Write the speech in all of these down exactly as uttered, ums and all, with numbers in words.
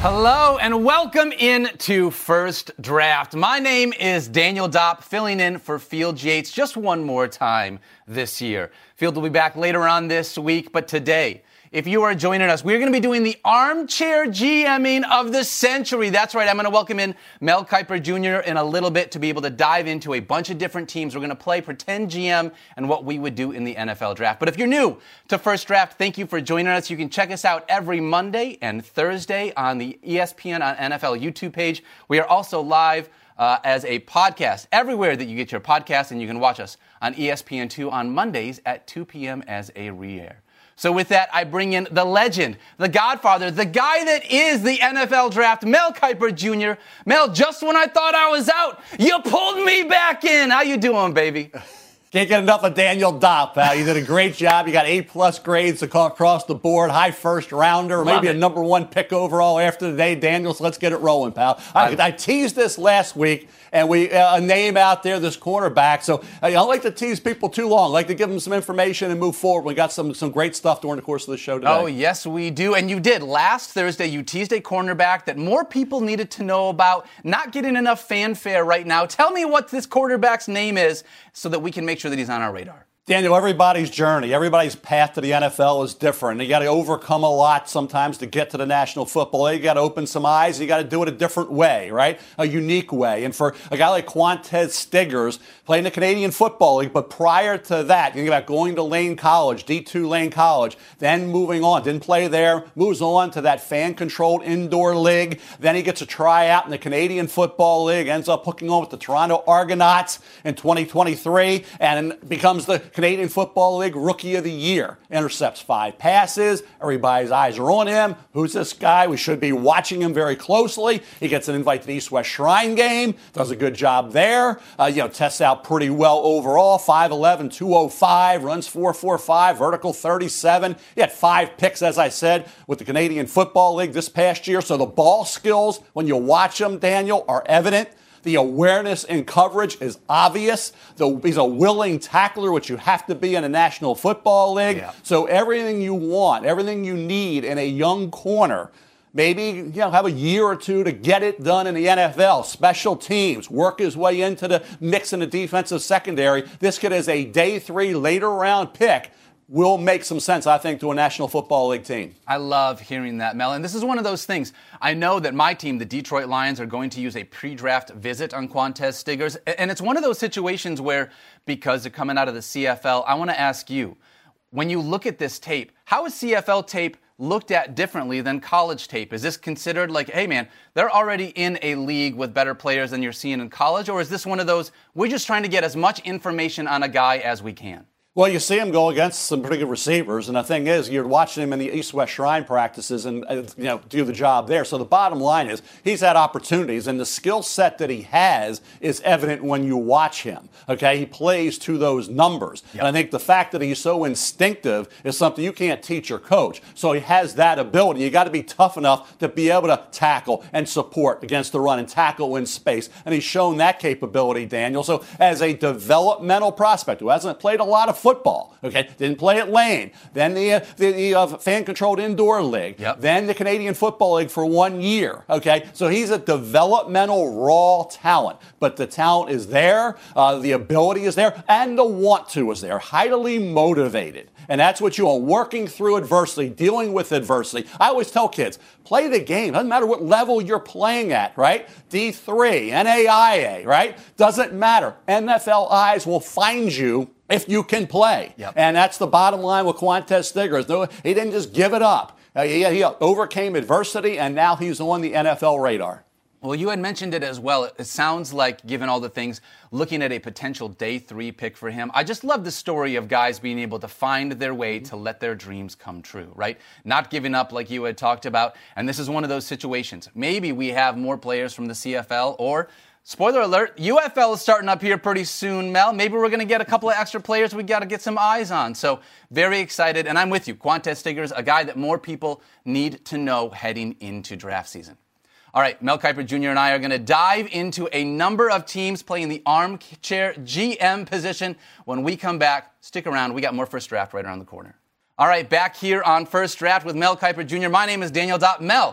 Hello and welcome into First Draft. My name is Daniel Dopp, filling in for Field Yates just one more time this year. Field will be back later on this week, but today, if you are joining us, we're going to be doing the armchair GMing of the century. That's right. I'm going to welcome in Mel Kiper Junior in a little bit to be able to dive into a bunch of different teams. We're going to play pretend G M and what we would do in the N F L draft. But if you're new to First Draft, thank you for joining us. You can check us out every Monday and Thursday on the E S P N on N F L YouTube page. We are also live uh, as a podcast everywhere that you get your podcast, and you can watch us on E S P N two on Mondays at two p.m. as a re-air. So with that, I bring in the legend, the godfather, the guy that is the N F L draft, Mel Kiper Junior Mel, just when I thought I was out, you pulled me back in. How you doing, baby? Can't get enough of Daniel Dopp, pal. You did a great job. You got A-plus grades across the board, high first rounder, maybe a number one pick overall after the day. Daniel, so let's get it rolling, pal. I, I teased this last week, and we uh, a name out there, this cornerback. So I don't like to tease people too long. I like to give them some information and move forward. We got some, some great stuff during the course of the show today. Oh, yes, we do. And you did. Last Thursday, you teased a cornerback that more people needed to know about, not getting enough fanfare right now. Tell me what this quarterback's name is so that we can make sure that he's on our radar. Daniel, everybody's journey, everybody's path to the N F L is different. You got to overcome a lot sometimes to get to the National Football League. You got to open some eyes. You got to do it a different way, right? A unique way. And for a guy like Quantez Stiggers, playing the Canadian Football League, but prior to that, you think about going to Lane College, D two Lane College, then moving on, didn't play there, moves on to that fan-controlled indoor league. Then he gets a tryout in the Canadian Football League, ends up hooking on with the Toronto Argonauts in twenty twenty-three, and becomes the Canadian Football League Rookie of the Year. Intercepts five passes. Everybody's eyes are on him. Who's this guy? We should be watching him very closely. He gets an invite to the East-West Shrine game. Does a good job there. Uh, you know, tests out pretty well overall. five eleven, two oh five, runs four four five, vertical thirty-seven. He had five picks, as I said, with the Canadian Football League this past year. So the ball skills, when you watch him, Daniel, are evident. The awareness in coverage is obvious. The, he's a willing tackler, which you have to be in a National Football League. Yeah. So everything you want, everything you need in a young corner, maybe you know have a year or two to get it done in the N F L. Special teams, work his way into the mix in the defensive secondary. This kid is a day three, later round pick. Will make some sense, I think, to a National Football League team. I love hearing that, Mel. And this is one of those things. I know that my team, the Detroit Lions, are going to use a pre-draft visit on Quantez Stiggers. And it's one of those situations where, because they're coming out of the C F L, I want to ask you, when you look at this tape, how is C F L tape looked at differently than college tape? Is this considered like, hey, man, they're already in a league with better players than you're seeing in college? Or is this one of those, we're just trying to get as much information on a guy as we can? Well, you see him go against some pretty good receivers, and the thing is, you're watching him in the East-West Shrine practices and uh, you know do the job there. So the bottom line is he's had opportunities, and the skill set that he has is evident when you watch him. Okay, he plays to those numbers, yep. And I think the fact that he's so instinctive is something you can't teach or coach. So he has that ability. You got to be tough enough to be able to tackle and support against the run and tackle in space, and he's shown that capability, Daniel. So as a developmental prospect who hasn't played a lot of football, okay, didn't play at Lane, then the, uh, the, the uh, fan-controlled indoor league, yep. Then the Canadian Football League for one year, okay? So he's a developmental raw talent, but the talent is there, uh, the ability is there, and the want to is there, highly motivated. And that's what you are, working through adversity, dealing with adversity. I always tell kids, play the game. Doesn't matter what level you're playing at, right? D three, N A I A, right? Doesn't matter. N F L eyes will find you if you can play. Yep. And that's the bottom line with Quantez Stiggers. He didn't just give it up. Uh, he, he overcame adversity, and now he's on the N F L radar. Well, you had mentioned it as well. It sounds like, given all the things, looking at a potential day three pick for him. I just love the story of guys being able to find their way to let their dreams come true, right? Not giving up like you had talked about. And this is one of those situations. Maybe we have more players from the C F L, or, spoiler alert, U F L is starting up here pretty soon, Mel. Maybe we're going to get a couple of extra players we got to get some eyes on. So very excited. And I'm with you. Quantez Stiggers, a guy that more people need to know heading into draft season. All right, Mel Kiper Junior and I are going to dive into a number of teams playing the armchair G M position. When we come back, stick around. We got more First Draft right around the corner. All right, back here on First Draft with Mel Kiper Junior My name is Daniel Dopp. Mel,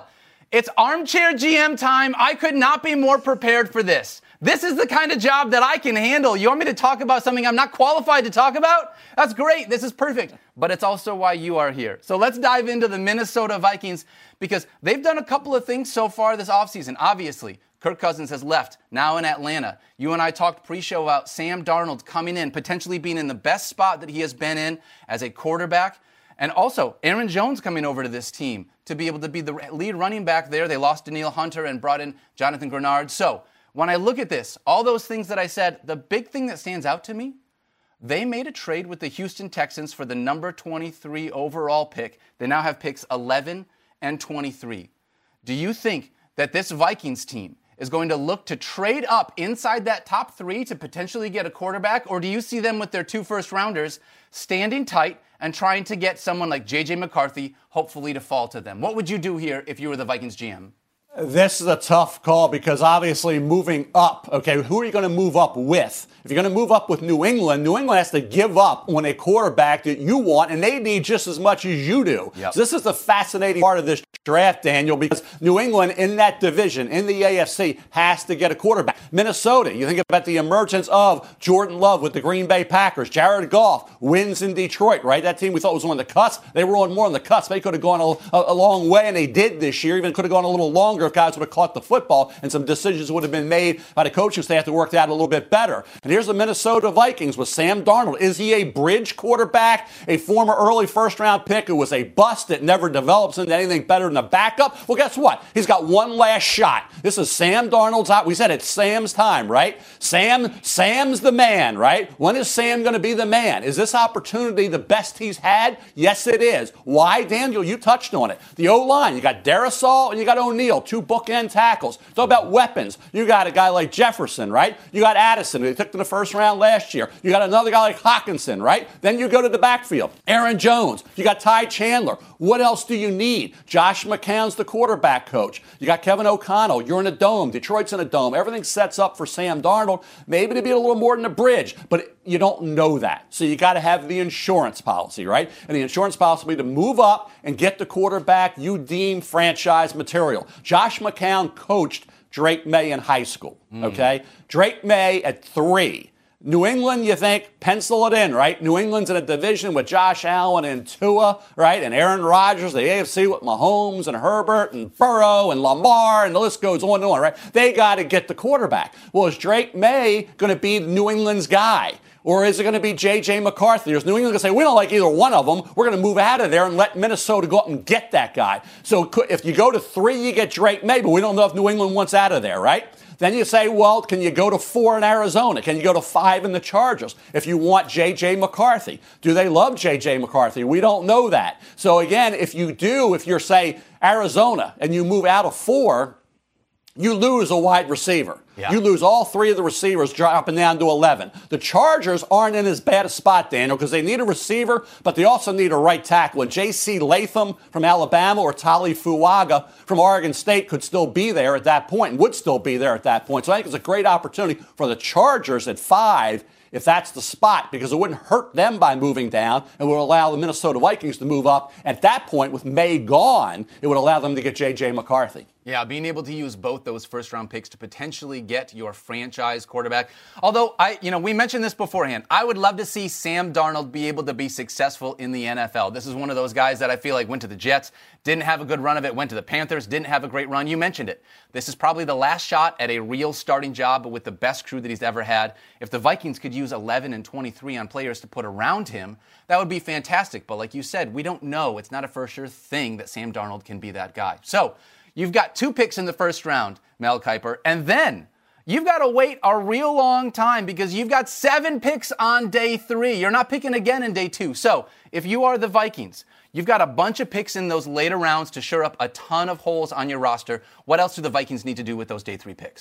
It's armchair G M time. I could not be more prepared for this. This is the kind of job that I can handle. You want me to talk about something I'm not qualified to talk about? That's great. This is perfect. But it's also why you are here. So let's dive into the Minnesota Vikings because they've done a couple of things so far this offseason. Obviously, Kirk Cousins has left, now in Atlanta. You and I talked pre-show about Sam Darnold coming in, potentially being in the best spot that he has been in as a quarterback. And also, Aaron Jones coming over to this team to be able to be the lead running back there. They lost Danielle Hunter and brought in Jonathan Grenard. So when I look at this, all those things that I said, the big thing that stands out to me, they made a trade with the Houston Texans for the number twenty-three overall pick. They now have picks eleven and twenty-three. Do you think that this Vikings team is going to look to trade up inside that top three to potentially get a quarterback? Or do you see them with their two first rounders standing tight and trying to get someone like J J McCarthy, hopefully to fall to them? What would you do here if you were the Vikings G M? This is a tough call because obviously moving up, okay, who are you going to move up with? If you're going to move up with New England, New England has to give up on a quarterback that you want, and they need just as much as you do. Yep. So this is the fascinating part of this draft, Daniel, because New England in that division, in the A F C, has to get a quarterback. Minnesota, you think about the emergence of Jordan Love with the Green Bay Packers. Jared Goff wins in Detroit, right? That team we thought was on the cusp. They were on more on the cusp. They could have gone a, a, a long way, and they did this year. Even could have gone a little longer if guys would have caught the football, and some decisions would have been made by the coaching staff to work that a little bit better. And here's the Minnesota Vikings with Sam Darnold. Is he a bridge quarterback, a former early first-round pick who was a bust that never develops into anything better than a backup? Well, guess what? He's got one last shot. This is Sam Darnold's out. We said it's Sam's time, right? Sam, Sam's the man, right? When is Sam going to be the man? Is this opportunity the best he's had? Yes, it is. Why, Daniel? You touched on it. The O-line, you got Darrisaw and you got O'Neal, two bookend tackles. Talk about weapons. You got a guy like Jefferson, right? You got Addison, who they took to the first round last year. You got another guy like Hawkinson, right? Then you go to the backfield. Aaron Jones. You got Ty Chandler. What else do you need? Josh McCown's the quarterback coach. You got Kevin O'Connell. You're in a dome. Detroit's in a dome. Everything sets up for Sam Darnold. Maybe to be a little more than a bridge, but you don't know that. So you got to have the insurance policy, right? And the insurance policy will be to move up and get the quarterback you deem franchise material. Josh McCown coached Drake May in high school, okay? Mm. Drake May at three. New England, you think, pencil it in, right? New England's in a division with Josh Allen and Tua, right? And Aaron Rodgers, the A F C with Mahomes and Herbert and Burrow and Lamar, and the list goes on and on, right? They got to get the quarterback. Well, is Drake May going to be New England's guy? Or is it going to be J J McCarthy? Or is New England going to say, we don't like either one of them. We're going to move out of there and let Minnesota go up and get that guy. So if you go to three, you get Drake May, but we don't know if New England wants out of there, right? Then you say, well, can you go to four in Arizona? Can you go to five in the Chargers if you want J J McCarthy? Do they love J J McCarthy? We don't know that. So again, if you do, if you're, say, Arizona and you move out of four, you lose a wide receiver. Yeah. You lose all three of the receivers dropping down to eleven. The Chargers aren't in as bad a spot, Daniel, because they need a receiver, but they also need a right tackle. And J C Latham from Alabama or Tali Fuaga from Oregon State could still be there at that point and would still be there at that point. So I think it's a great opportunity for the Chargers at five if that's the spot, because it wouldn't hurt them by moving down and would allow the Minnesota Vikings to move up. At that point, with May gone, it would allow them to get J J McCarthy. Yeah, being able to use both those first-round picks to potentially get your franchise quarterback. Although, I, you know, we mentioned this beforehand. I would love to see Sam Darnold be able to be successful in the N F L. This is one of those guys that I feel like went to the Jets, didn't have a good run of it, went to the Panthers, didn't have a great run. You mentioned it. This is probably the last shot at a real starting job, but with the best crew that he's ever had. If the Vikings could use eleven and twenty-three on players to put around him, that would be fantastic. But like you said, we don't know. It's not a for sure thing that Sam Darnold can be that guy. So, you've got two picks in the first round, Mel Kiper, and then you've got to wait a real long time because you've got seven picks on day three. You're not picking again in day two. So if you are the Vikings, you've got a bunch of picks in those later rounds to shore up a ton of holes on your roster. What else do the Vikings need to do with those day three picks?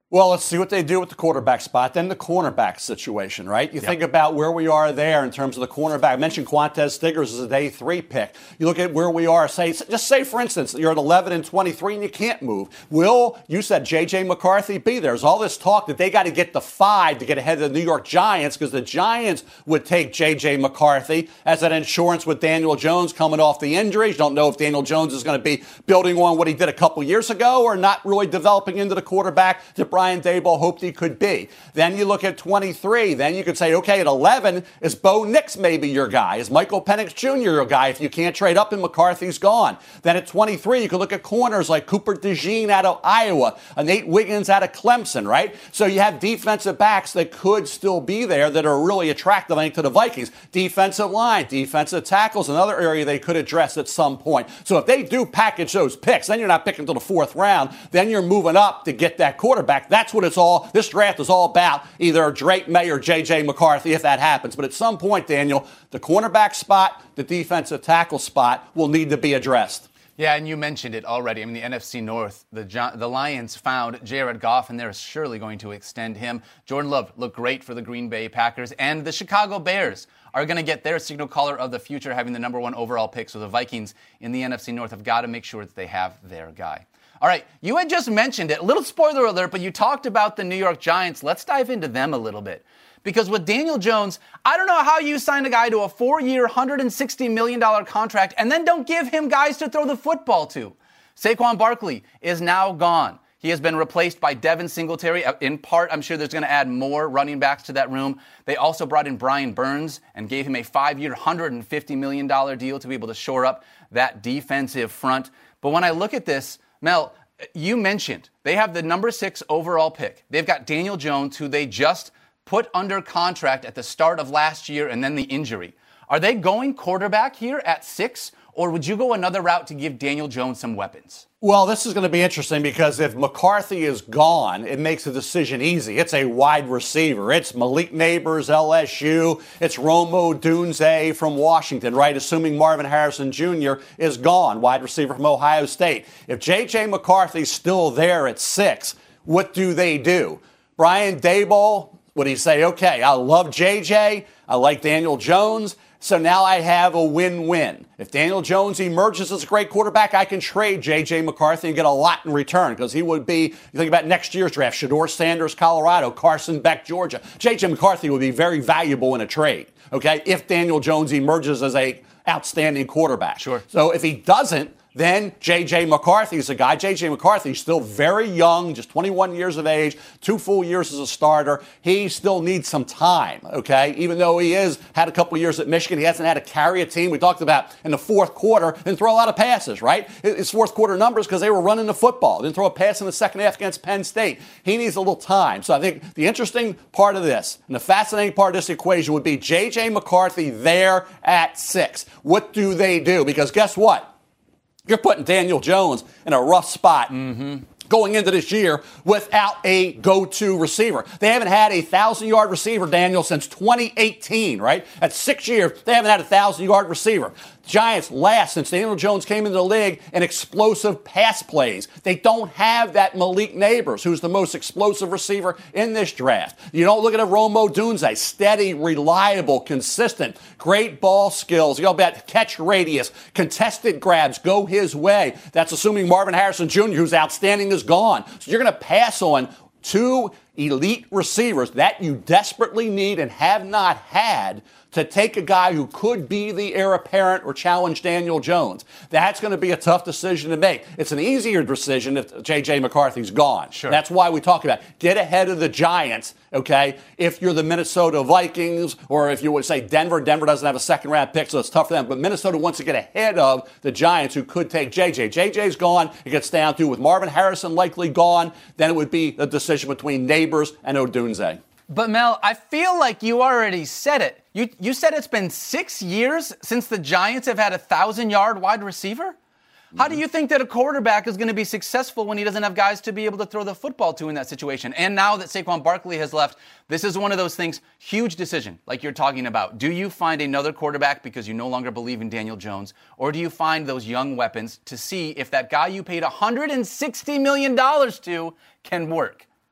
Well, let's see what they do with the quarterback spot, then the cornerback situation, right? You Yep. think about where we are there in terms of the cornerback. I mentioned Quantez Stiggers as a day three pick. You look at where we are, say, just say, for instance, you're at eleven and twenty-three and you can't move. Will, you said J J McCarthy be there? There's all this talk that they got to get the five to get ahead of the New York Giants because the Giants would take J J McCarthy as an insurance with Daniel Jones coming off the injuries. You don't know if Daniel Jones is going to be building on what he did a couple years ago or not really developing into the quarterback that Brian Daboll hoped he could be. Then you look at twenty-three. Then you could say, okay, at eleven, is Bo Nix maybe your guy? Is Michael Penix Junior your guy if you can't trade up and McCarthy's gone? Then at twenty-three, you could look at corners like Cooper DeJean out of Iowa, Nate Wiggins out of Clemson, right? So you have defensive backs that could still be there that are really attractive, I think, to the Vikings. Defensive line, defensive tackles, another area they could address at some point. So if they do package those picks, then you're not picking until the fourth round. Then you're moving up to get that quarterback. That's what it's all, this draft is all about, either Drake May or J J McCarthy if that happens. But at some point, Daniel, the cornerback spot, the defensive tackle spot will need to be addressed. Yeah, and you mentioned it already. I mean, the N F C North, the the Lions found Jared Goff, and they're surely going to extend him. Jordan Love looked great for the Green Bay Packers, and the Chicago Bears are going to get their signal caller of the future, having the number one overall pick. So the Vikings in the N F C North have got to make sure that they have their guy. All right, you had just mentioned it. A little spoiler alert, but you talked about the New York Giants. Let's dive into them a little bit. Because with Daniel Jones, I don't know how you sign a guy to a four-year, one hundred sixty million dollars contract and then don't give him guys to throw the football to. Saquon Barkley is now gone. He has been replaced by Devin Singletary. In part, I'm sure there's going to add more running backs to that room. They also brought in Brian Burns and gave him a five-year, one hundred fifty million dollars deal to be able to shore up that defensive front. But when I look at this, Mel, you mentioned they have the number six overall pick. They've got Daniel Jones, who they just put under contract at the start of last year and then the injury. Are they going quarterback here at six, or would you go another route to give Daniel Jones some weapons? Well, this is going to be interesting because if McCarthy is gone, it makes the decision easy. It's a wide receiver. It's Malik Neighbors, L S U. It's Romo Dunze from Washington, right? Assuming Marvin Harrison Junior is gone, wide receiver from Ohio State. If J J McCarthy's still there at six, what do they do? Brian Daboll, would he say, okay, I love J J, I like Daniel Jones, so now I have a win-win. If Daniel Jones emerges as a great quarterback, I can trade J J McCarthy and get a lot in return because he would be, you think about next year's draft, Shedeur Sanders, Colorado, Carson Beck, Georgia. J J McCarthy would be very valuable in a trade, okay, if Daniel Jones emerges as a outstanding quarterback. Sure. So if he doesn't, then J J McCarthy is a guy. J J McCarthy is still very young, just twenty-one years of age, two full years as a starter. He still needs some time, okay? Even though he has had a couple of years at Michigan, he hasn't had to carry a team. We talked about in the fourth quarter, didn't throw a lot of passes, right? His fourth quarter numbers because they were running the football. Didn't throw a pass in the second half against Penn State. He needs a little time. So I think the interesting part of this and the fascinating part of this equation would be J J McCarthy there at six. What do they do? Because guess what? You're putting Daniel Jones in a rough spot mm-hmm. going into this year without a go-to receiver. They haven't had a one thousand-yard receiver, Daniel, since twenty eighteen, right? At six years, they haven't had a one thousand-yard receiver. Giants last since Daniel Jones came into the league in explosive pass plays. They don't have that Malik Neighbors, who's the most explosive receiver in this draft. You don't look at a Romo Dunze, steady, reliable, consistent, great ball skills. You go about catch radius, contested grabs, go his way. That's assuming Marvin Harrison Junior, who's outstanding, is gone. So you're going to pass on two elite receivers that you desperately need and have not had to take a guy who could be the heir apparent or challenge Daniel Jones. That's going to be a tough decision to make. It's an easier decision if J J McCarthy's gone. Sure. That's why we talk about get ahead of the Giants, okay, if you're the Minnesota Vikings or if you would say Denver. Denver doesn't have a second-round pick, so it's tough for them. But Minnesota wants to get ahead of the Giants who could take J J. J J's gone. It gets down to with Marvin Harrison likely gone, then it would be a decision between Neighbors and Odunze. But, Mel, I feel like you already said it. You you said it's been six years since the Giants have had a one thousand-yard wide receiver? How do you think that a quarterback is going to be successful when he doesn't have guys to be able to throw the football to in that situation? And now that Saquon Barkley has left, this is one of those things, huge decision, like you're talking about. Do you find another quarterback because you no longer believe in Daniel Jones, or do you find those young weapons to see if that guy you paid one hundred sixty million dollars to can work?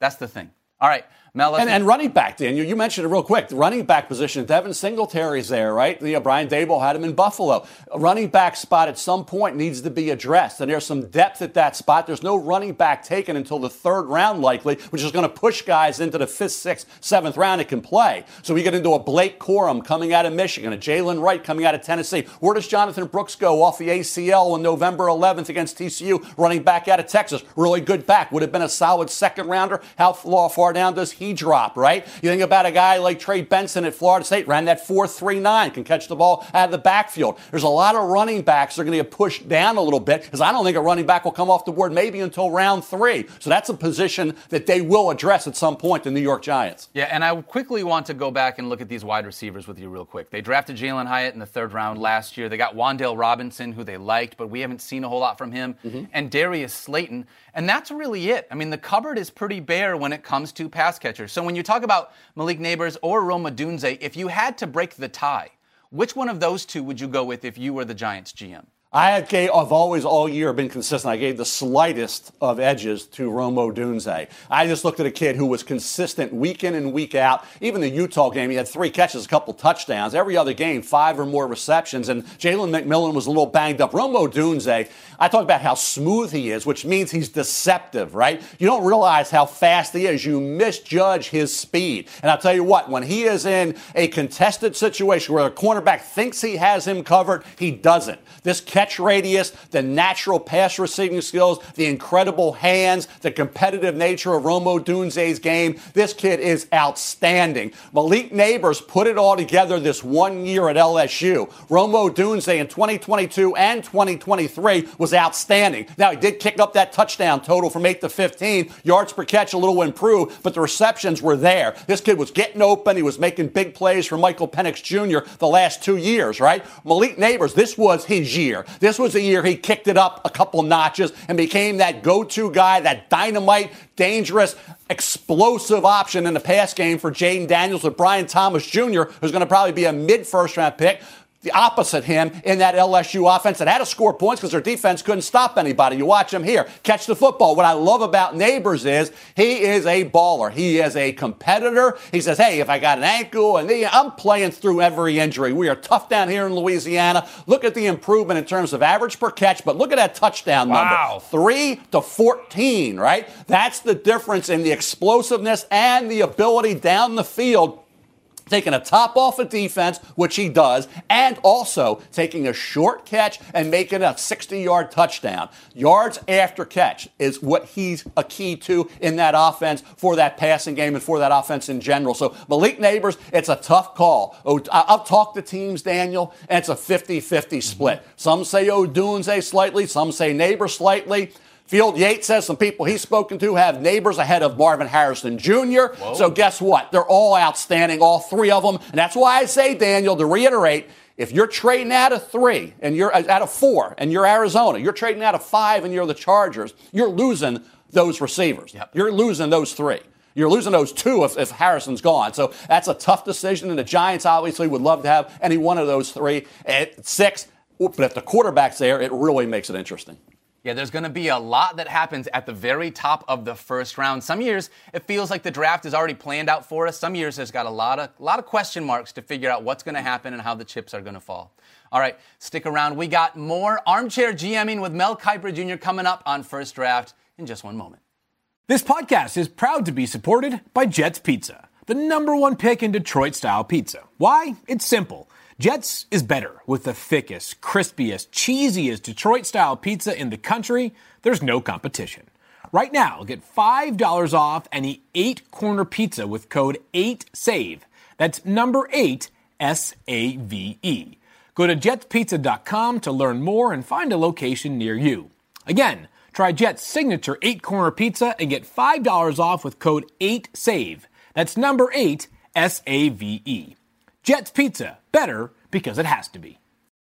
That's the thing. All right, Mel. And, and running back, Dan, you, you mentioned it real quick. The running back position, Devin Singletary's there, right? You know, Brian Daboll had him in Buffalo. A running back spot at some point needs to be addressed, and there's some depth at that spot. There's no running back taken until the third round, likely, which is going to push guys into the fifth, sixth, seventh round that can play. So we get into a Blake Corum coming out of Michigan, a Jalen Wright coming out of Tennessee. Where does Jonathan Brooks go off the A C L on November eleventh against T C U, running back out of Texas? Really good back. Would have been a solid second rounder. How far down does he drop, right? You think about a guy like Trey Benson at Florida State, ran that four three nine, can catch the ball out of the backfield. There's a lot of running backs that are going to get pushed down a little bit because I don't think a running back will come off the board maybe until round three. So that's a position that they will address at some point, the New York Giants. Yeah, and I quickly want to go back and look at these wide receivers with you real quick. They drafted Jalen Hyatt in the third round last year. They got Wan'Dale Robinson, who they liked, but we haven't seen a whole lot from him, mm-hmm. and Darius Slayton. And that's really it. I mean, the cupboard is pretty bare when it comes to pass catchers. So when you talk about Malik Nabers or Rome Odunze, if you had to break the tie, which one of those two would you go with if you were the Giants G M? I gave, I've always all year been consistent. I gave the slightest of edges to Rome Odunze. I just looked at a kid who was consistent week in and week out. Even the Utah game, he had three catches, a couple touchdowns. Every other game, five or more receptions. And Jalen McMillan was a little banged up. Rome Odunze, I talk about how smooth he is, which means he's deceptive, right? You don't realize how fast he is. You misjudge his speed. And I'll tell you what, when he is in a contested situation where a cornerback thinks he has him covered, he doesn't. This catch radius, the natural pass receiving skills, the incredible hands, the competitive nature of Rome Odunze's game. This kid is outstanding. Malik Nabers put it all together this one year at L S U. Rome Odunze in twenty twenty-two and twenty twenty-three was outstanding. Now, he did kick up that touchdown total from eight to fifteen. Yards per catch a little improved, but the receptions were there. This kid was getting open. He was making big plays for Michael Penix Junior the last two years, right? Malik Nabers, this was his year. This was the year he kicked it up a couple notches and became that go-to guy, that dynamite, dangerous, explosive option in the pass game for Jaden Daniels with Brian Thomas Junior, who's going to probably be a mid-first round pick. The opposite him in that L S U offense that had to score points because their defense couldn't stop anybody. You watch him here, catch the football. What I love about Nabers is he is a baller. He is a competitor. He says, hey, if I got an ankle and knee, I'm playing through every injury. We are tough down here in Louisiana. Look at the improvement in terms of average per catch, but look at that touchdown wow. number. three to fourteen, right? That's the difference in the explosiveness and the ability down the field, taking a top off of defense, which he does, and also taking a short catch and making a sixty-yard touchdown. Yards after catch is what he's a key to in that offense for that passing game and for that offense in general. So Malik Nabers, it's a tough call. I've talked to teams, Daniel, and it's a fifty-fifty split. Some say Odunze slightly, some say Nabers slightly. Field Yates says some people he's spoken to have Nabers ahead of Marvin Harrison Junior Whoa. So guess what? They're all outstanding, all three of them. And that's why I say, Daniel, to reiterate, if you're trading out of three and you're out of four and you're Arizona, you're trading out of five and you're the Chargers, you're losing those receivers. Yep. You're losing those three. You're losing those two if, if Harrison's gone. So that's a tough decision, and the Giants obviously would love to have any one of those three at six. But if the quarterback's there, it really makes it interesting. Yeah, there's going to be a lot that happens at the very top of the first round. Some years, it feels like the draft is already planned out for us. Some years, there's got a lot of, a lot of question marks to figure out what's going to happen and how the chips are going to fall. All right, stick around. We got more armchair GMing with Mel Kiper Junior coming up on First Draft in just one moment. This podcast is proud to be supported by Jets Pizza, the number one pick in Detroit-style pizza. Why? It's simple. Jets is better with the thickest, crispiest, cheesiest Detroit-style pizza in the country. There's no competition. Right now, get five dollars off any eight-corner pizza with code eight save. That's number eight, S A V E. Go to jets pizza dot com to learn more and find a location near you. Again, try Jet's signature eight-corner pizza and get five dollars off with code eight save. That's number eight, S A V E. Jets Pizza, better because it has to be.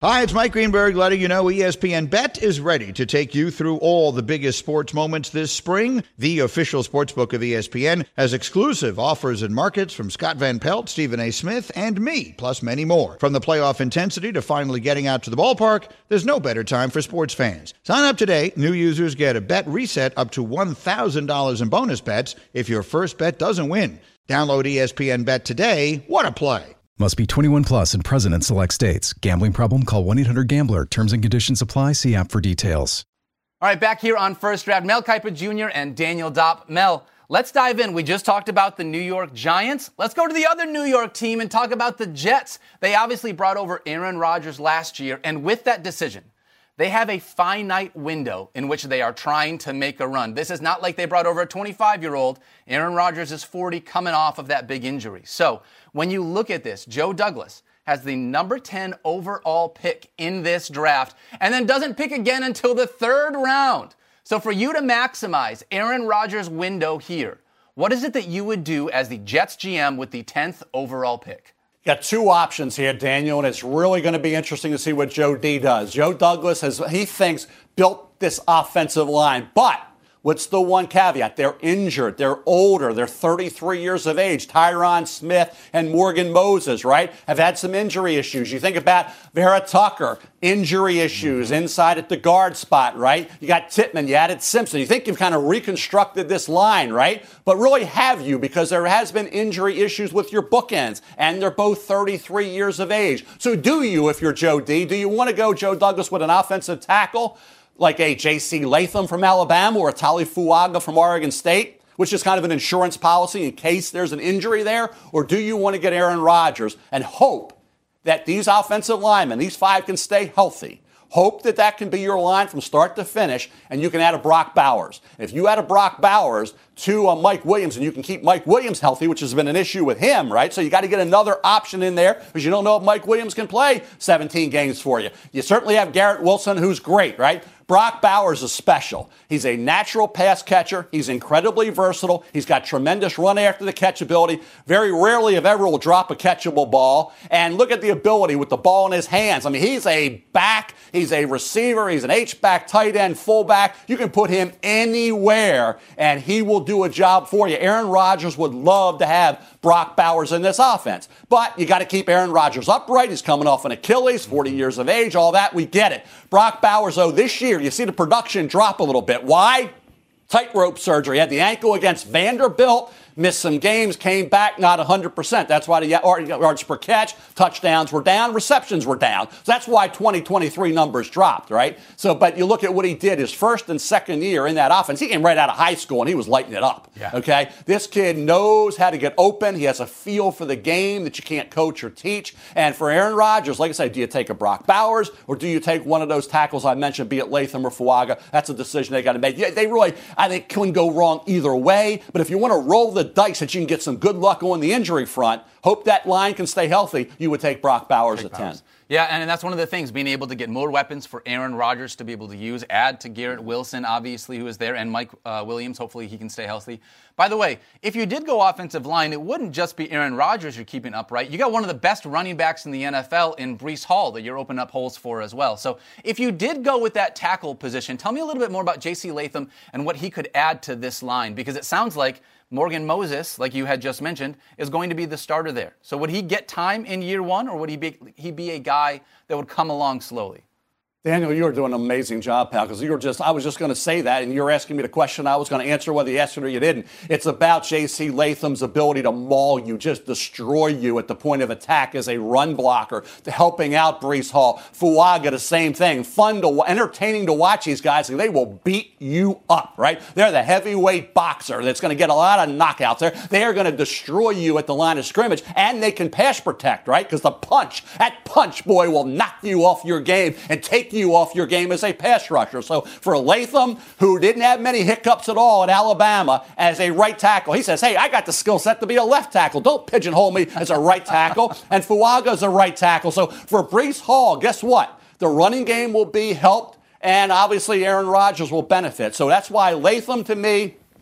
Hi, it's Mike Greenberg letting you know E S P N Bet is ready to take you through all the biggest sports moments this spring. The official sportsbook of E S P N has exclusive offers and markets from Scott Van Pelt, Stephen A. Smith, and me, plus many more. From the playoff intensity to finally getting out to the ballpark, there's no better time for sports fans. Sign up today. New users get a bet reset up to one thousand dollars in bonus bets if your first bet doesn't win. Download E S P N Bet today. What a play. Must be twenty-one plus and present in select states. Gambling problem? Call one eight hundred gambler. Terms and conditions apply. See app for details. All right, back here on First Draft, Mel Kiper Junior and Daniel Dopp. Mel, let's dive in. We just talked about the New York Giants. Let's go to the other New York team and talk about the Jets. They obviously brought over Aaron Rodgers last year, and with that decision, they have a finite window in which they are trying to make a run. This is not like they brought over a twenty-five-year-old. Aaron Rodgers is forty, coming off of that big injury. So when you look at this, Joe Douglas has the number ten overall pick in this draft and then doesn't pick again until the third round. So for you to maximize Aaron Rodgers' window here, what is it that you would do as the Jets G M with the tenth overall pick? Got two options here, Daniel, and it's really going to be interesting to see what Joe D does. Joe Douglas has, he thinks, built this offensive line, but what's the one caveat? They're injured. They're older. They're thirty-three years of age. Tyron Smith and Morgan Moses, right, have had some injury issues. You think about Vera Tucker, injury issues inside at the guard spot, right? You got Tittman, you added Simpson. You think you've kind of reconstructed this line, right? But really have you? Because there has been injury issues with your bookends, and they're both thirty-three years of age. So do you, if you're Joe D, do you want to go Joe Douglas with an offensive tackle like a J C Latham from Alabama or a Tali Fuaga from Oregon State, which is kind of an insurance policy in case there's an injury there? Or do you want to get Aaron Rodgers and hope that these offensive linemen, these five, can stay healthy? Hope that that can be your line from start to finish, and you can add a Brock Bowers. If you add a Brock Bowers to a Mike Williams, and you can keep Mike Williams healthy, which has been an issue with him, right? So you got to get another option in there because you don't know if Mike Williams can play seventeen games for you. You certainly have Garrett Wilson, who's great, right? Brock Bowers is special. He's a natural pass catcher. He's incredibly versatile. He's got tremendous run after the catch ability. Very rarely, if ever, will drop a catchable ball. And look at the ability with the ball in his hands. I mean, he's a back. He's a receiver. He's an H-back, tight end, fullback. You can put him anywhere, and he will do a job for you. Aaron Rodgers would love to have Brock Bowers in this offense. But you got to keep Aaron Rodgers upright. He's coming off an Achilles, forty years of age, all that. We get it. Brock Bowers, though, this year, you see the production drop a little bit. Why? Tightrope surgery. Had the ankle against Vanderbilt. Missed some games, came back not one hundred percent. That's why the yards per catch, touchdowns were down, receptions were down. So that's why twenty twenty-three numbers dropped, right? So, but you look at what he did his first and second year in that offense. He came right out of high school, and he was lighting it up, yeah. Okay? This kid knows how to get open. He has a feel for the game that you can't coach or teach. And for Aaron Rodgers, like I said, do you take a Brock Bowers, or do you take one of those tackles I mentioned, be it Latham or Fuaga? That's a decision they got to make. Yeah, they really, I think, couldn't go wrong either way. But if you want to roll the dice that you can get some good luck on the injury front, hope that line can stay healthy, you would take Brock Bowers take at Bowers. ten. Yeah, and that's one of the things, being able to get more weapons for Aaron Rodgers to be able to use, add to Garrett Wilson, obviously, who is there, and Mike uh, Williams, hopefully he can stay healthy. By the way, if you did go offensive line, it wouldn't just be Aaron Rodgers you're keeping upright. You got one of the best running backs in the N F L in Breece Hall that you're opening up holes for as well. So if you did go with that tackle position, tell me a little bit more about J C Latham and what he could add to this line, because it sounds like Morgan Moses, like you had just mentioned, is going to be the starter there. So would he get time in year one, or would he be, he be a guy that would come along slowly? Daniel, you are doing an amazing job, pal, because you were just, I was just going to say that, and you're asking me the question I was going to answer, whether you asked it or you didn't. It's about J C Latham's ability to maul you, just destroy you at the point of attack as a run blocker, to helping out Breece Hall. Fuaga, the same thing. Fun to, entertaining to watch these guys. They will beat you up, right? They're the heavyweight boxer that's going to get a lot of knockouts there. They are going to destroy you at the line of scrimmage, and they can pass protect, right? Because the punch, that punch, boy, will knock you off your game and take you off your game as a pass rusher. So for Latham, who didn't have many hiccups at all at Alabama as a right tackle, he says, hey, I got the skill set to be a left tackle. Don't pigeonhole me as a right tackle. And Fuaga's a right tackle. So for Breece Hall, guess what? The running game will be helped, and obviously Aaron Rodgers will benefit. So that's why Latham, to me,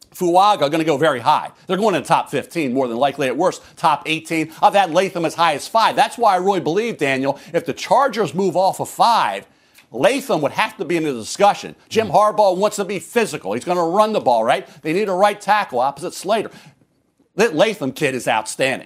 Fuaga are going to go very high. They're going in the top fifteen, more than likely. At worst, top eighteen. I've had Latham as high as five. That's why I really believe, Daniel, if the Chargers move off of five, Latham would have to be in the discussion. Jim Harbaugh wants to be physical. He's going to run the ball, right? They need a right tackle opposite Slater. That Latham kid is outstanding.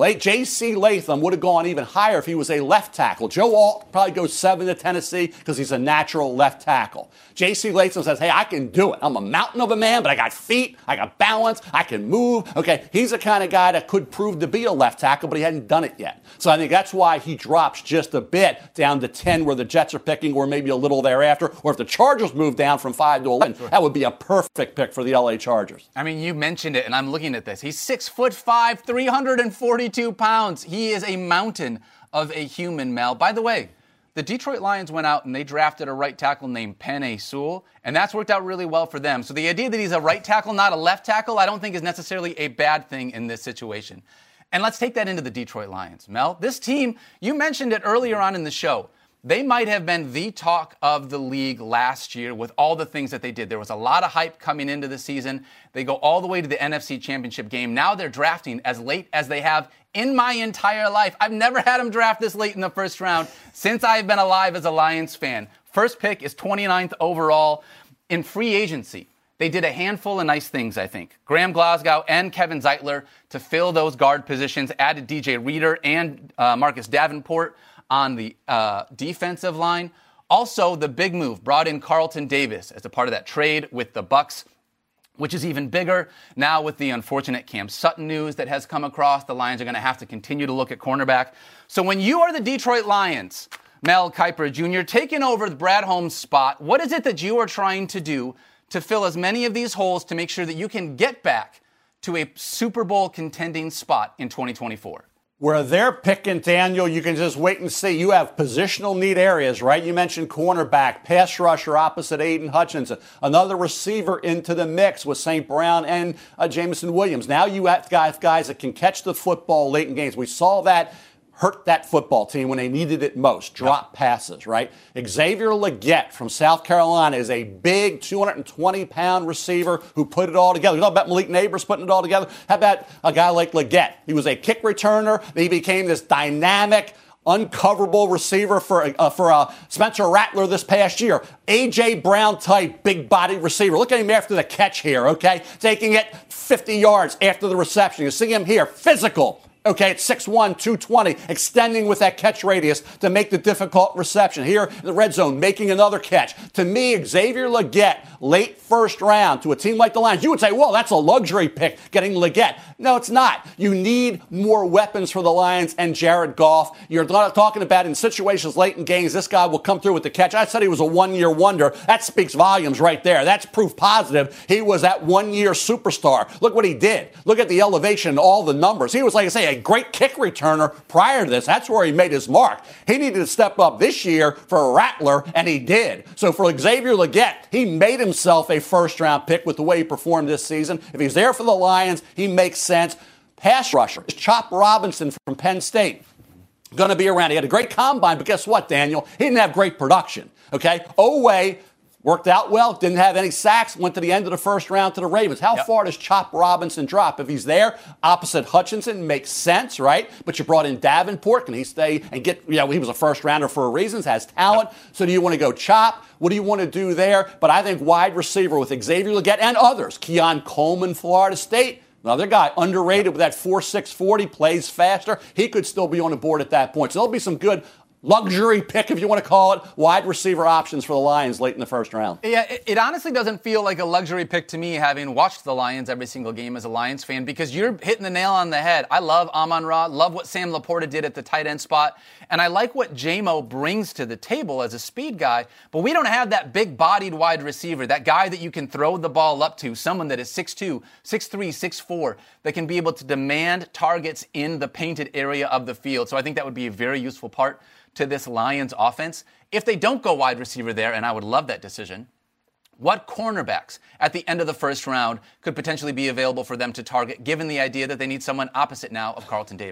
J C. Latham would have gone even higher if he was a left tackle. Joe Alt probably goes seven to Tennessee because he's a natural left tackle. J C. Latham says, hey, I can do it. I'm a mountain of a man, but I got feet, I got balance, I can move. Okay, he's the kind of guy that could prove to be a left tackle, but he hadn't done it yet. So I think that's why he drops just a bit down to ten where the Jets are picking, or maybe a little thereafter. Or if the Chargers move down from five to eleven, that would be a perfect pick for the L A Chargers. I mean, you mentioned it, and I'm looking at this. He's six foot five, three hundred forty-two pounds. He is a mountain of a human, Mel. By the way, the Detroit Lions went out and they drafted a right tackle named Penei Sewell, and that's worked out really well for them. So the idea that he's a right tackle, not a left tackle, I don't think is necessarily a bad thing in this situation. And let's take that into the Detroit Lions. Mel, this team, you mentioned it earlier on in the show. They might have been the talk of the league last year with all the things that they did. There was a lot of hype coming into the season. They go all the way to the N F C Championship game. Now they're drafting as late as they have in my entire life. I've never had them draft this late in the first round since I've been alive as a Lions fan. First pick is twenty-ninth overall. In free agency, they did a handful of nice things, I think. Graham Glasgow and Kevin Zeitler to fill those guard positions, added D J Reader and uh, Marcus Davenport on the uh, defensive line. Also, the big move, brought in Carlton Davis as a part of that trade with the Bucs, which is even bigger. Now with the unfortunate Cam Sutton news that has come across, the Lions are going to have to continue to look at cornerback. So when you are the Detroit Lions, Mel Kiper Junior, taking over the Brad Holmes spot, what is it that you are trying to do to fill as many of these holes to make sure that you can get back to a Super Bowl contending spot in twenty twenty-four? Where they're picking, Daniel, you can just wait and see. You have positional need areas, right? You mentioned cornerback, pass rusher opposite Aiden Hutchinson, another receiver into the mix with Saint Brown and uh, Jameson Williams. Now you have guys, guys that can catch the football late in games. We saw that hurt that football team when they needed it most. Drop passes, right? Xavier Legette from South Carolina is a big two hundred twenty pound receiver who put it all together. You know about Malik Neighbors putting it all together? How about a guy like Legette? He was a kick returner. He became this dynamic, uncoverable receiver for uh, for uh, Spencer Rattler this past year. A J. Brown type, big body receiver. Look at him after the catch here, okay? Taking it fifty yards after the reception. You see him here, physical. Okay, it's six one, two twenty, extending with that catch radius to make the difficult reception. Here in the red zone, making another catch. To me, Xavier Legette, late first round to a team like the Lions, you would say, well, that's a luxury pick, getting Legette. No, it's not. You need more weapons for the Lions and Jared Goff. You're not talking about in situations late in games, this guy will come through with the catch. I said he was a one-year wonder. That speaks volumes right there. That's proof positive. He was that one-year superstar. Look what he did. Look at the elevation and all the numbers. He was, like I say, a great kick returner prior to this. That's where he made his mark. He needed to step up this year for Rattler, and he did. So for Xavier Legette, he made himself a first-round pick with the way he performed this season. If he's there for the Lions, he makes sense. Pass rusher, Chop Robinson from Penn State, going to be around. He had a great combine, but guess what, Daniel? He didn't have great production, okay? Oweh worked out well, didn't have any sacks, went to the end of the first round to the Ravens. How yep. far does Chop Robinson drop? If he's there, opposite Hutchinson, makes sense, right? But you brought in Davenport. Can he stay and get, you know, he was a first rounder for a reason, has talent. Yep. So do you want to go Chop? What do you want to do there? But I think wide receiver with Xavier Legette and others. Keon Coleman, Florida State. Another guy, underrated with that four six forty, plays faster. He could still be on the board at that point. So there'll be some good luxury pick, if you want to call it, wide receiver options for the Lions late in the first round. Yeah, it, it honestly doesn't feel like a luxury pick to me, having watched the Lions every single game as a Lions fan, because you're hitting the nail on the head. I love Amon-Ra, love what Sam Laporta did at the tight end spot, and I like what J-Mo brings to the table as a speed guy, but we don't have that big-bodied wide receiver, that guy that you can throw the ball up to, someone that is six two, six three, six four, that can be able to demand targets in the painted area of the field. So I think that would be a very useful part to this Lions offense. If they don't go wide receiver there, and I would love that decision, what cornerbacks at the end of the first round could potentially be available for them to target, given the idea that they need someone opposite now of Carlton Davis?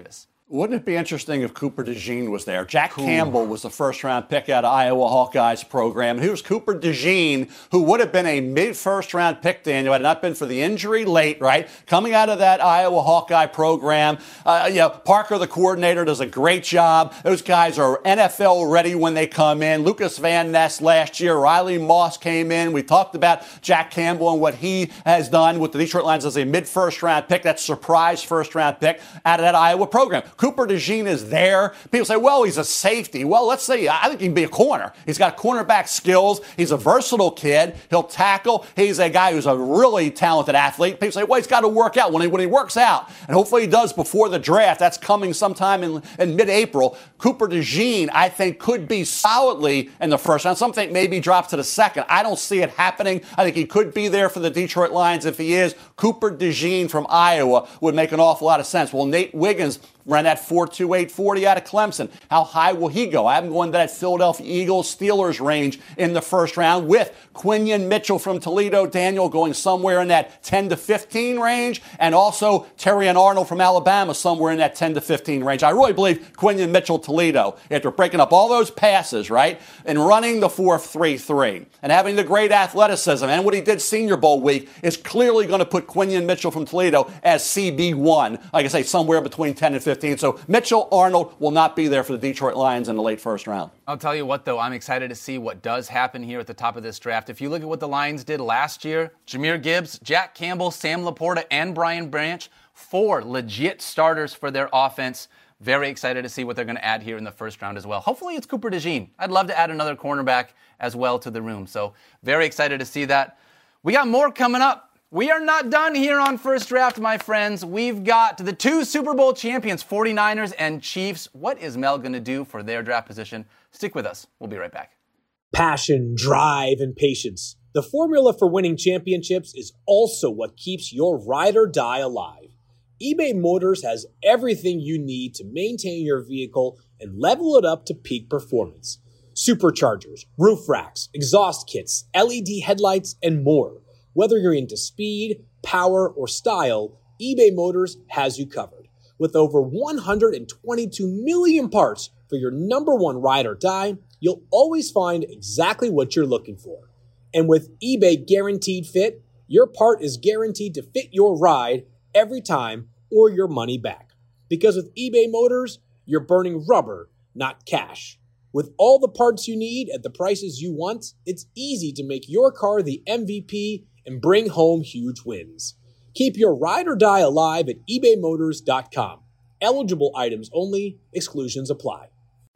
Wouldn't it be interesting if Cooper DeJean was there? Jack cool. Campbell was the first-round pick out of Iowa Hawkeyes program. And here's Cooper DeJean, who would have been a mid-first-round pick, Daniel, had it not been for the injury late, right? Coming out of that Iowa Hawkeye program, uh, you know, Parker, the coordinator, does a great job. Those guys are N F L ready when they come in. Lucas Van Ness last year, Riley Moss came in. We talked about Jack Campbell and what he has done with the Detroit Lions as a mid-first-round pick, that surprise first-round pick out of that Iowa program. Cooper DeJean is there. People say, well, he's a safety. Well, let's see. I think he can be a corner. He's got cornerback skills. He's a versatile kid. He'll tackle. He's a guy who's a really talented athlete. People say, well, he's got to work out. When he, when he works out, and hopefully he does before the draft, that's coming sometime in, in mid-April, Cooper DeJean, I think, could be solidly in the first round. Some think maybe drops to the second. I don't see it happening. I think he could be there for the Detroit Lions. If he is, Cooper DeJean from Iowa would make an awful lot of sense. Well, Nate Wiggins ran that four two eight forty out of Clemson. How high will he go? I'm going to that Philadelphia Eagles Steelers range in the first round with Quinion Mitchell from Toledo, Daniel going somewhere in that ten to fifteen range, and also Terrion Arnold from Alabama somewhere in that ten to fifteen range. I really believe Quinion Mitchell, Toledo, after breaking up all those passes, right, and running the four three three and having the great athleticism and what he did Senior Bowl week is clearly going to put Quinion Mitchell from Toledo as C B one, like I say, somewhere between ten and fifteen. So Mitchell Arnold will not be there for the Detroit Lions in the late first round. I'll tell you what, though, I'm excited to see what does happen here at the top of this draft. If you look at what the Lions did last year, Jahmyr Gibbs, Jack Campbell, Sam Laporta, and Brian Branch, four legit starters for their offense. Very excited to see what they're going to add here in the first round as well. Hopefully it's Cooper DeJean. I'd love to add another cornerback as well to the room. So very excited to see that. We got more coming up. We are not done here on First Draft, my friends. We've got the two Super Bowl champions, forty-niners and Chiefs. What is Mel going to do for their draft position? Stick with us. We'll be right back. Passion, drive, and patience. The formula for winning championships is also what keeps your ride or die alive. eBay Motors has everything you need to maintain your vehicle and level it up to peak performance. Superchargers, roof racks, exhaust kits, L E D headlights, and more. Whether you're into speed, power, or style, eBay Motors has you covered. With over one hundred twenty-two million parts for your number one ride or die, you'll always find exactly what you're looking for. And with eBay Guaranteed Fit, your part is guaranteed to fit your ride every time or your money back. Because with eBay Motors, you're burning rubber, not cash. With all the parts you need at the prices you want, it's easy to make your car the M V P and bring home huge wins. Keep your ride or die alive at ebay motors dot com. Eligible items only. Exclusions apply.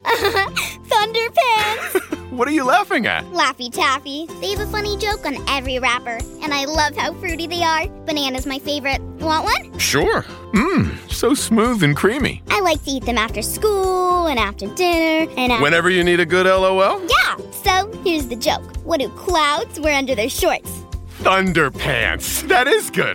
Thunderpants! What are you laughing at? Laffy Taffy. They have a funny joke on every wrapper, and I love how fruity they are. Banana's my favorite. Want one? Sure. Mmm, so smooth and creamy. I like to eat them after school and after dinner and after... Whenever you need a good L O L? Yeah, so here's the joke. What do clouds wear under their shorts? Thunderpants. That is good.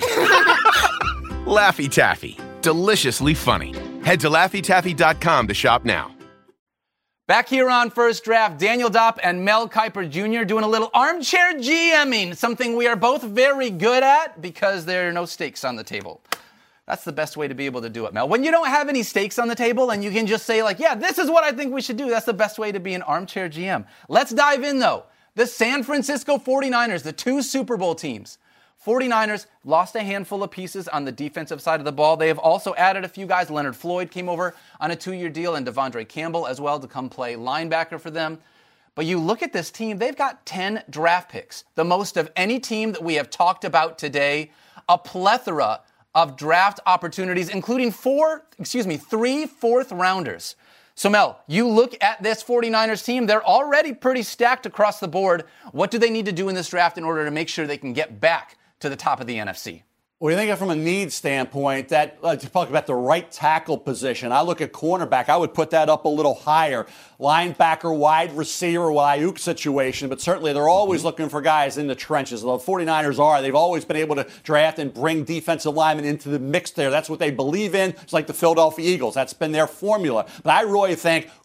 Laffy Taffy. Deliciously funny. Head to laffy taffy dot com to shop now. Back here on First Draft, Daniel Dopp and Mel Kiper Junior doing a little armchair GMing, something we are both very good at because there are no stakes on the table. That's the best way to be able to do it, Mel. When you don't have any stakes on the table and you can just say, like, yeah, this is what I think we should do, that's the best way to be an armchair G M. Let's dive in, though. The San Francisco forty-niners, the two Super Bowl teams. forty-niners lost a handful of pieces on the defensive side of the ball. They have also added a few guys. Leonard Floyd came over on a two-year deal, and Devondre Campbell as well to come play linebacker for them. But you look at this team, they've got ten draft picks, the most of any team that we have talked about today. A plethora of draft opportunities, including four, excuse me, three fourth rounders. So, Mel, you look at this forty-niners team, they're already pretty stacked across the board. What do they need to do in this draft in order to make sure they can get back to the top of the N F C? Well, you think of it from a need standpoint, that uh, to talk about the right tackle position, I look at cornerback, I would put that up a little higher. Linebacker, wide receiver, Ayuk situation, but certainly they're always mm-hmm. looking for guys in the trenches. The forty-niners are. They've always been able to draft and bring defensive linemen into the mix there. That's what they believe in. It's like the Philadelphia Eagles. That's been their formula. But I really think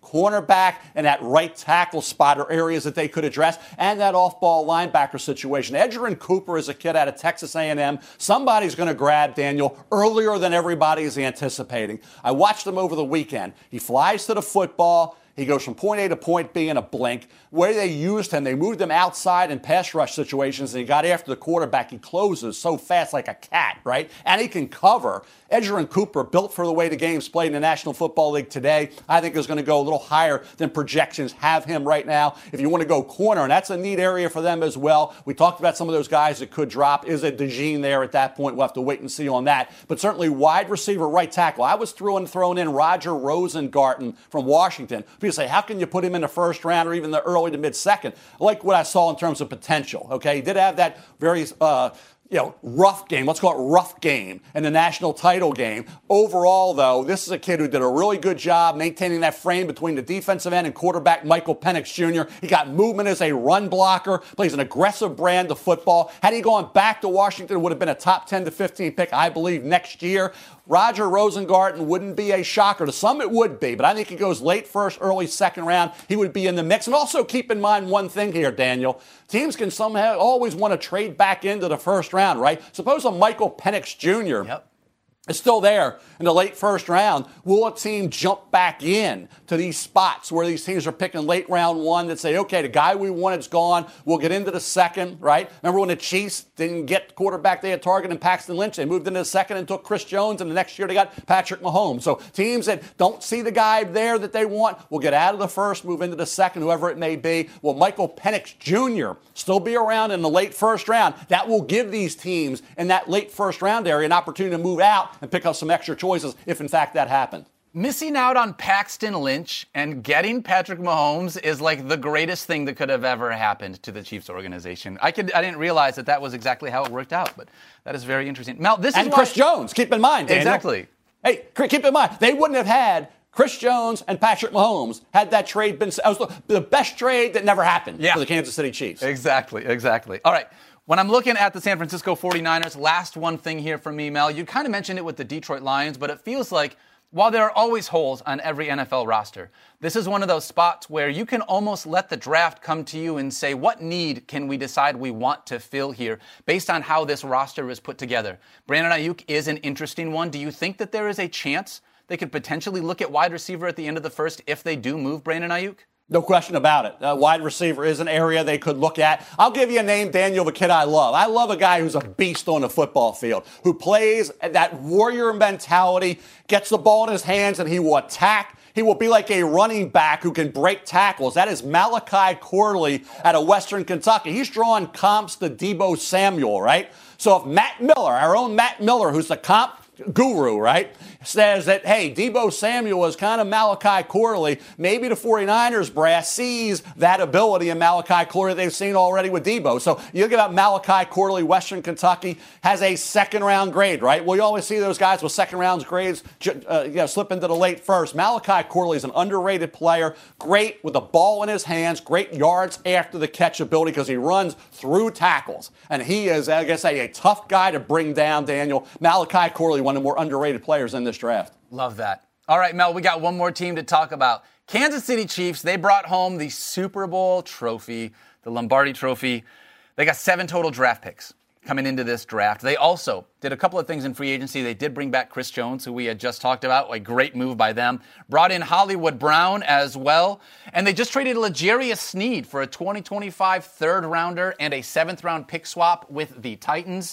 cornerback and that right tackle spot are areas that they could address, and that off-ball linebacker situation. Edgerrin Cooper is a kid out of Texas A and M. Somebody's going to grab Daniel earlier than everybody is anticipating. I watched him over the weekend. He flies to the football. He goes from point A to point B in a blink. Where they used him, they moved him outside in pass rush situations, and he got after the quarterback. He closes so fast like a cat, right? And he can cover. Edgerrin Cooper, built for the way the game's played in the National Football League today, I think is going to go a little higher than projections have him right now. If you want to go corner, and that's a neat area for them as well. We talked about some of those guys that could drop. Is it DeJean there at that point? We'll have to wait and see on that. But certainly wide receiver, right tackle. I was throwing thrown in Roger Rosengarten from Washington. People say, how can you put him in the first round or even the early to mid-second? I like what I saw in terms of potential. Okay, he did have that very uh, you know, rough game. Let's call it rough game in the national title game. Overall, though, this is a kid who did a really good job maintaining that frame between the defensive end and quarterback Michael Penix Junior He got movement as a run blocker, plays an aggressive brand of football. Had he gone back to Washington, it would have been a top ten to fifteen pick, I believe, next year. Roger Rosengarten wouldn't be a shocker. To some, it would be, but I think he goes late first, early second round. He would be in the mix. And also keep in mind one thing here, Daniel. Teams can somehow always want to trade back into the first round, right? Suppose a Michael Penix Junior Yep. is still there in the late first round. Will a team jump back in to these spots where these teams are picking late round one that say, okay, the guy we wanted's gone. We'll get into the second, right? Remember when the Chiefs didn't get the quarterback they had targeted in Paxton Lynch? They moved into the second and took Chris Jones, and the next year they got Patrick Mahomes. So teams that don't see the guy there that they want will get out of the first, move into the second, whoever it may be. Will Michael Penix Junior still be around in the late first round? That will give these teams in that late first round area an opportunity to move out and pick up some extra choices if, in fact, that happened. Missing out on Paxton Lynch and getting Patrick Mahomes is like the greatest thing that could have ever happened to the Chiefs organization. I could I didn't realize that that was exactly how it worked out, but that is very interesting. Mel, this and is Chris why... Jones. Keep in mind, Daniel. Exactly. Hey, keep in mind, they wouldn't have had Chris Jones and Patrick Mahomes had that trade been was the best trade that never happened yeah. for the Kansas City Chiefs. Exactly, exactly. All right. When I'm looking at the San Francisco forty-niners, last one thing here from me, Mel. You kind of mentioned it with the Detroit Lions, but it feels like while there are always holes on every N F L roster, this is one of those spots where you can almost let the draft come to you and say, what need can we decide we want to fill here based on how this roster is put together? Brandon Ayuk is an interesting one. Do you think that there is a chance they could potentially look at wide receiver at the end of the first if they do move Brandon Ayuk? No question about it. Uh, wide receiver is an area they could look at. I'll give you a name, Daniel, of a kid I love. I love a guy who's a beast on the football field, who plays that warrior mentality, gets the ball in his hands, and he will attack. He will be like a running back who can break tackles. That is Malachi Corley out of Western Kentucky. He's drawing comps to Deebo Samuel, right? So if Matt Miller, our own Matt Miller, who's the comp guru, right, says that, hey, Deebo Samuel is kind of Malachi Corley, maybe the forty-niners brass sees that ability in Malachi Corley they've seen already with Deebo. So you look about Malachi Corley, Western Kentucky, has a second-round grade, right? Well, you always see those guys with second-round grades uh, you know, slip into the late first. Malachi Corley is an underrated player, great with the ball in his hands, great yards after the catch ability because he runs through tackles. And he is, I guess, a, a tough guy to bring down, Daniel. Malachi Corley, one of the more underrated players in this draft. Love that. All right, Mel, we got one more team to talk about. Kansas City Chiefs, they brought home the Super Bowl trophy, the Lombardi trophy. They got seven total draft picks coming into this draft. They also did a couple of things in free agency. They did bring back Chris Jones, who we had just talked about, a great move by them. Brought in Hollywood Brown as well. And they just traded L'Jarius Sneed for a twenty twenty-five third rounder and a seventh round pick swap with the Titans.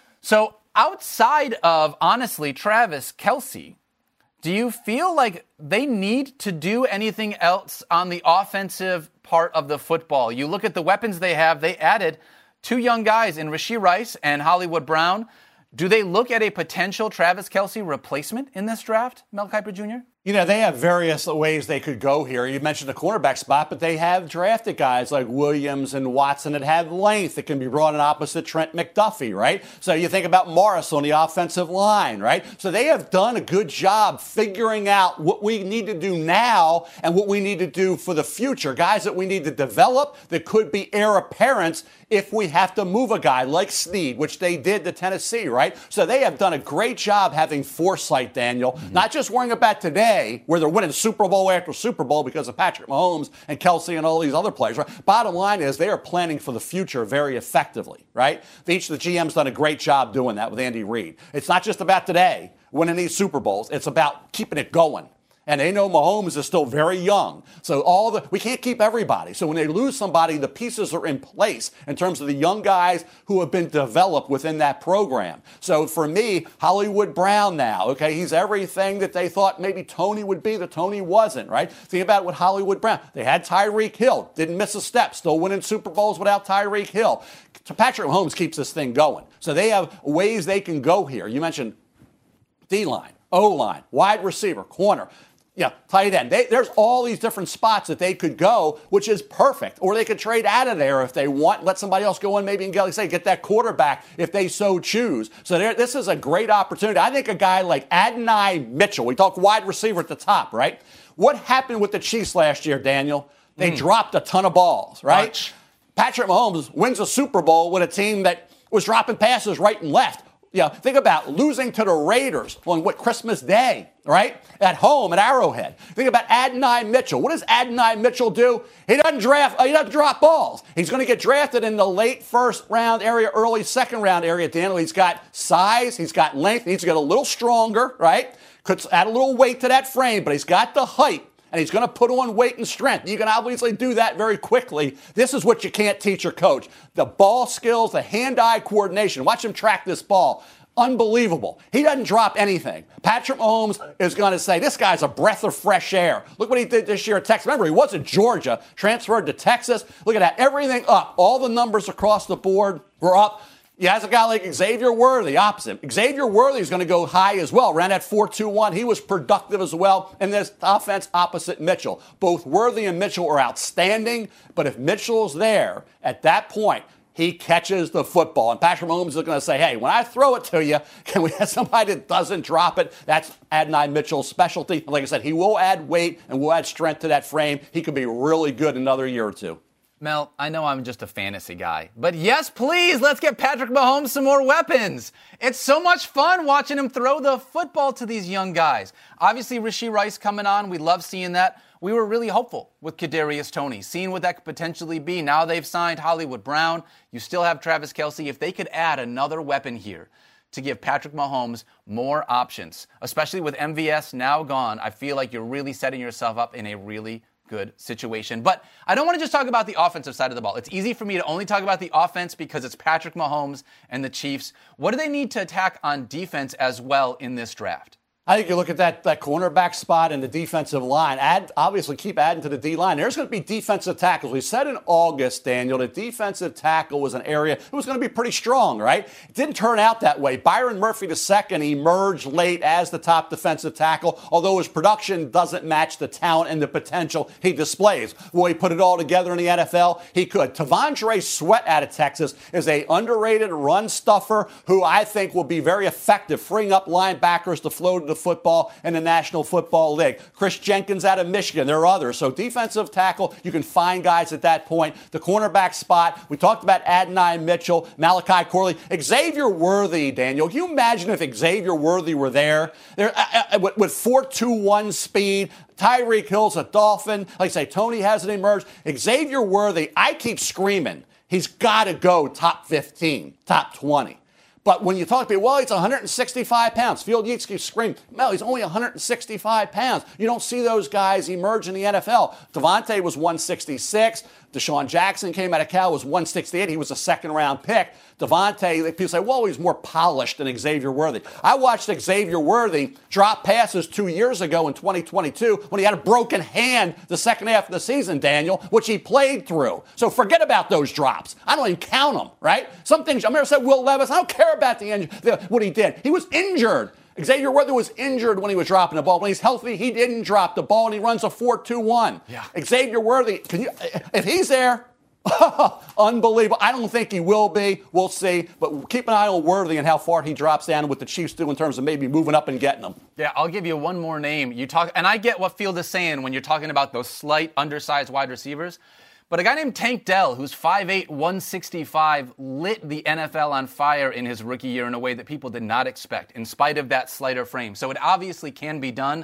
So outside of, honestly, Travis Kelce, do you feel like they need to do anything else on the offensive part of the football? You look at the weapons they have, they added two young guys in Rashee Rice and Hollywood Brown. Do they look at a potential Travis Kelce replacement in this draft, Mel Kiper Junior? You know, they have various ways they could go here. You mentioned the cornerback spot, but they have drafted guys like Williams and Watson that have length that can be brought in opposite Trent McDuffie, right? So you think about Morris on the offensive line, right? So they have done a good job figuring out what we need to do now and what we need to do for the future. Guys that we need to develop that could be heir apparents if we have to move a guy like Sneed, which they did to Tennessee, right? So they have done a great job having foresight, Daniel, mm-hmm. not just worrying about today, today where they're winning Super Bowl after Super Bowl because of Patrick Mahomes and Kelsey and all these other players. Right? Bottom line is they are planning for the future very effectively, right? Each of the G Ms done a great job doing that with Andy Reid. It's not just about today winning these Super Bowls. It's about keeping it going. And they know Mahomes is still very young. So all the we can't keep everybody. So when they lose somebody, the pieces are in place in terms of the young guys who have been developed within that program. So for me, Hollywood Brown now, okay, he's everything that they thought maybe Tony would be, that Tony wasn't, right? Think about it with Hollywood Brown. They had Tyreek Hill, didn't miss a step, still winning Super Bowls without Tyreek Hill. Patrick Mahomes keeps this thing going. So they have ways they can go here. You mentioned D-line, O-line, wide receiver, corner. Yeah, tight end. They, there's all these different spots that they could go, which is perfect. Or they could trade out of there if they want, let somebody else go in, maybe and get, say, get that quarterback if they so choose. So there, this is a great opportunity. I think a guy like Adonai Mitchell, we talk wide receiver at the top, right? What happened with the Chiefs last year, Daniel? They mm. dropped a ton of balls, right? Much. Patrick Mahomes wins a Super Bowl with a team that was dropping passes right and left. Yeah, think about losing to the Raiders on what, Christmas Day, right? At home at Arrowhead. Think about Adonai Mitchell. What does Adonai Mitchell do? He doesn't draft, uh, he doesn't drop balls. He's going to get drafted in the late first round area, early second round area. Daniel, he's got size, he's got length, he needs to get a little stronger, right? Could add a little weight to that frame, but he's got the height. And he's going to put on weight and strength. You can obviously do that very quickly. This is what you can't teach your coach. The ball skills, the hand-eye coordination. Watch him track this ball. Unbelievable. He doesn't drop anything. Patrick Mahomes is going to say, this guy's a breath of fresh air. Look what he did this year at Texas. Remember, he was at Georgia, transferred to Texas. Look at that. Everything up. All the numbers across the board were up. He has a guy like Xavier Worthy, opposite. Xavier Worthy is going to go high as well. Ran at four two one. He was productive as well in this offense opposite Mitchell. Both Worthy and Mitchell are outstanding, but if Mitchell's there at that point, he catches the football. And Patrick Mahomes is going to say, hey, when I throw it to you, can we have somebody that doesn't drop it? That's Adonai Mitchell's specialty. And like I said, he will add weight and will add strength to that frame. He could be really good in another year or two. Mel, I know I'm just a fantasy guy, but yes, please, let's get Patrick Mahomes some more weapons. It's so much fun watching him throw the football to these young guys. Obviously, Rashee Rice coming on, we love seeing that. We were really hopeful with Kadarius Toney, seeing what that could potentially be. Now they've signed Hollywood Brown. You still have Travis Kelce. If they could add another weapon here to give Patrick Mahomes more options, especially with M V S now gone, I feel like you're really setting yourself up in a really good situation. But I don't want to just talk about the offensive side of the ball. It's easy for me to only talk about the offense because it's Patrick Mahomes and the Chiefs. What do they need to attack on defense as well in this draft? I think you look at that, that cornerback spot and the defensive line. Add, obviously, keep adding to the D-line. There's going to be defensive tackles. We said in August, Daniel, the defensive tackle was an area that was going to be pretty strong, right? It didn't turn out that way. Byron Murphy the second emerged late as the top defensive tackle, although his production doesn't match the talent and the potential he displays. Will he put it all together in the N F L? He could. T'Vondre Sweat out of Texas is a underrated run stuffer who I think will be very effective, freeing up linebackers to flow to the football in the National Football League. Chris Jenkins out of Michigan. There are others. So defensive tackle, you can find guys at that point. The cornerback spot, we talked about Adonai Mitchell, Malachi Corley, Xavier Worthy, Daniel. Can you imagine if Xavier Worthy were there? there uh, uh, with, with four two one speed, Tyreek Hill's a Dolphin. Like I say, Tony hasn't emerged. Xavier Worthy, I keep screaming, he's got to go top fifteen, top twenty. But when you talk to people, well, he's one hundred sixty-five pounds. Field Yates keeps screaming, Mel, he's only one hundred sixty-five pounds. You don't see those guys emerge in the N F L. Devontae was one sixty-six. Deshaun Jackson came out of Cal, was one sixty-eight. He was a second-round pick. Devontae, people say, well, he's more polished than Xavier Worthy. I watched Xavier Worthy drop passes two years ago in twenty twenty-two when he had a broken hand the second half of the season, Daniel, which he played through. So forget about those drops. I don't even count them, right? Some things, I remember I said Will Levis, I don't care about the, the what he did. He was injured. Xavier Worthy was injured when he was dropping the ball. When he's healthy, he didn't drop the ball, and he runs a four two one. Yeah. Xavier Worthy, can you, if he's there, unbelievable. I don't think he will be. We'll see. But keep an eye on Worthy and how far he drops down and what the Chiefs do in terms of maybe moving up and getting them. Yeah, I'll give you one more name. You talk, and I get what Field is saying when you're talking about those slight, undersized wide receivers. But a guy named Tank Dell, who's five eight, one sixty-five, lit the N F L on fire in his rookie year in a way that people did not expect, in spite of that slighter frame. So it obviously can be done.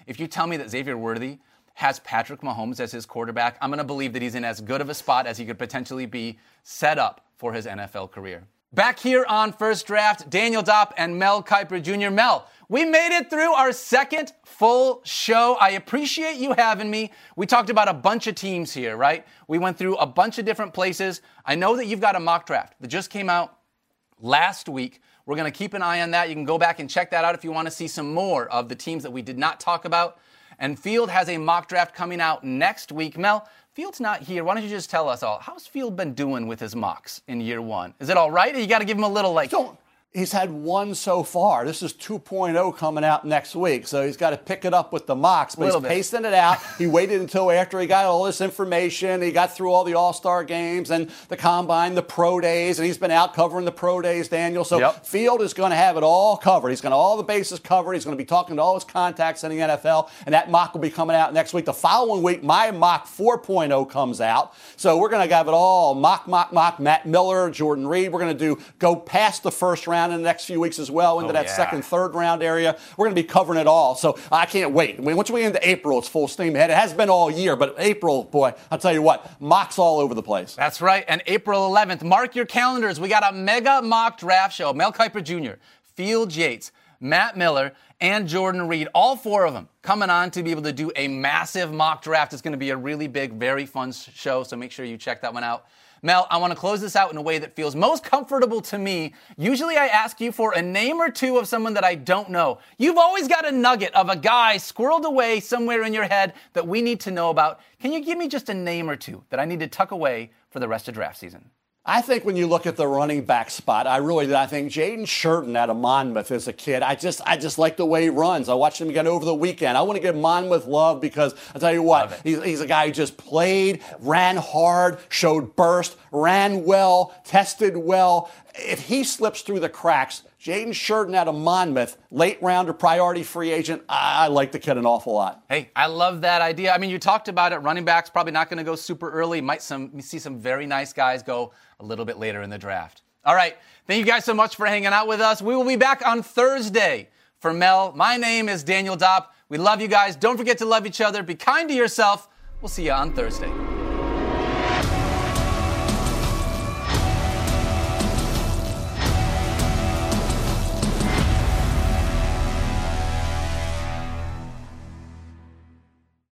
if you tell me that Xavier Worthy has Patrick Mahomes as his quarterback, I'm going to believe that he's in as good of a spot as he could potentially be set up for his N F L career. Back here on First Draft, Daniel Dopp and Mel Kiper Junior Mel, we made it through our second full show. I appreciate you having me. We talked about a bunch of teams here, right? We went through a bunch of different places. I know that you've got a mock draft that just came out last week. We're going to keep an eye on that. You can go back and check that out if you want to see some more of the teams that we did not talk about. And Field has a mock draft coming out next week. Mel, Field's not here. Why don't you just tell us all, how's Field been doing with his mocks in year one? Is it all right? Or you got to give him a little, like... Don't. He's had one so far. This is two point oh coming out next week, so he's got to pick it up with the mocks. But he's bit. pacing it out. He waited until after he got all this information. He got through all the All-Star games and the Combine, the Pro Days, and he's been out covering the Pro Days, Daniel. So yep. Field is going to have it all covered. He's going to have all the bases covered. He's going to be talking to all his contacts in the N F L, and that mock will be coming out next week. The following week, my mock four point oh comes out. So we're going to have it all mock, mock, mock, Matt Miller, Jordan Reed. We're going to do go past the first round in the next few weeks as well into oh, that yeah. second, third round area. We're going to be covering it all. So I can't wait. I mean, once we get into April, it's full steam ahead. It has been all year, but April, boy, I'll tell you what, mocks all over the place. That's right. And April eleventh, mark your calendars. We got a mega mock draft show. Mel Kiper Junior, Field Yates, Matt Miller, and Jordan Reed, all four of them coming on to be able to do a massive mock draft. It's going to be a really big, very fun show, so make sure you check that one out. Mel, I want to close this out in a way that feels most comfortable to me. Usually I ask you for a name or two of someone that I don't know. You've always got a nugget of a guy squirreled away somewhere in your head that we need to know about. Can you give me just a name or two that I need to tuck away for the rest of draft season? I think when you look at the running back spot, I really did. I think Jaden Shurton out of Monmouth as a kid, I just I just like the way he runs. I watched him again over the weekend. I want to give Monmouth love because I'll tell you what, he's, he's a guy who just played, ran hard, showed burst, ran well, tested well. If he slips through the cracks, Jaden Shurton out of Monmouth, late rounder, priority free agent, I like the kid an awful lot. Hey, I love that idea. I mean, you talked about it. Running back's probably not going to go super early. Might some see some very nice guys go a little bit later in the draft. All right. Thank you guys so much for hanging out with us. We will be back on Thursday. For Mel, my name is Daniel Dopp. We love you guys. Don't forget to love each other. Be kind to yourself. We'll see you on Thursday.